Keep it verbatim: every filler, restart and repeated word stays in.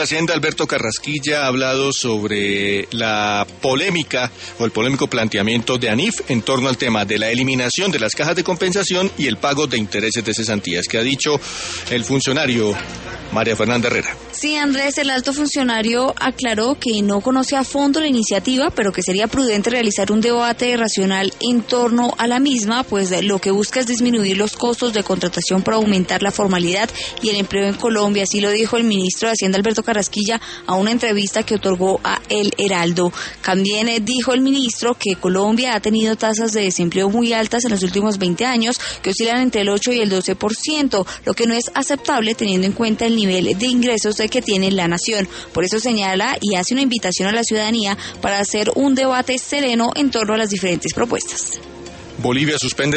Hacienda Alberto Carrasquilla ha hablado sobre la polémica o el polémico planteamiento de ANIF en torno al tema de la eliminación de las cajas de compensación y el pago de intereses de cesantías. ¿Qué ha dicho el funcionario María Fernanda Herrera? Sí, Andrés, el alto funcionario aclaró que no conoce a fondo la iniciativa, pero que sería prudente realizar un debate racional en torno a la misma, pues lo que busca es disminuir los costos de contratación para aumentar la formalidad y el empleo en Colombia. Así lo dijo el ministro de Hacienda Alberto Carrasquilla a una entrevista que otorgó a El Heraldo. También eh, dijo el ministro que Colombia ha tenido tasas de desempleo muy altas en los últimos veinte años, que oscilan entre el ocho y el doce por ciento, lo que no es aceptable teniendo en cuenta el nivel de ingresos de que tiene la nación. Por eso señala y hace una invitación a la ciudadanía para hacer un debate sereno en torno a las diferentes propuestas. Bolivia suspende